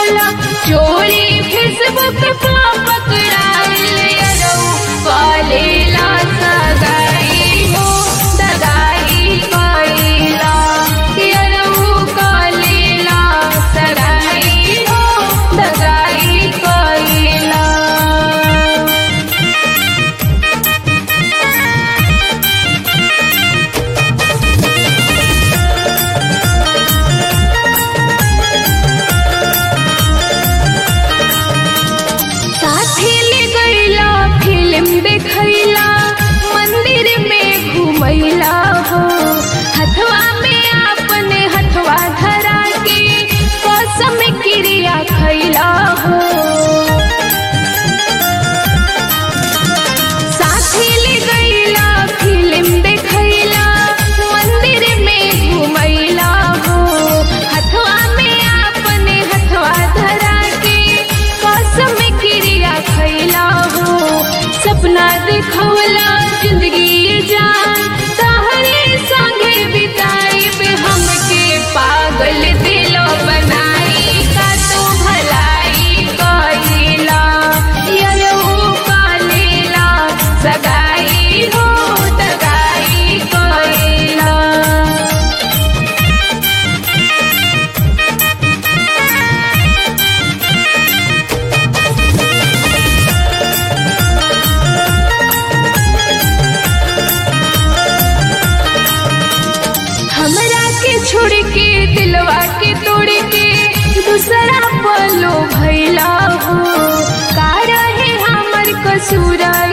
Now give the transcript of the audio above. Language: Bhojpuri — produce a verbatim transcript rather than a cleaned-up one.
दिखौला चोरी फेसबुक पे पकड़ाइल यरऊ कलेला सगाई हो दगाई कइला यरऊ कलेला सगाई हो दगाई कइला। देखैला मंदिर में घुमैला हो हथवा में अपने हथवा धरा के कसम क्रिया खैला हो साथी ले गैला फिल्म देखैला मंदिर में घुमैला हो हथवा में अपने हथवा धरा के कसम क्रिया खैला हो। सपना दिखौला जिंदगी जान तहरे संगे बिताई पे हमके पागल दिलो बनाई का तो भलाई कइला यरऊ कलेला सगाई हो दगाई कइला। छोड़ के दिलवा के तोड़ के दूसरा पलो भैला हो का रहे हमर कसूरा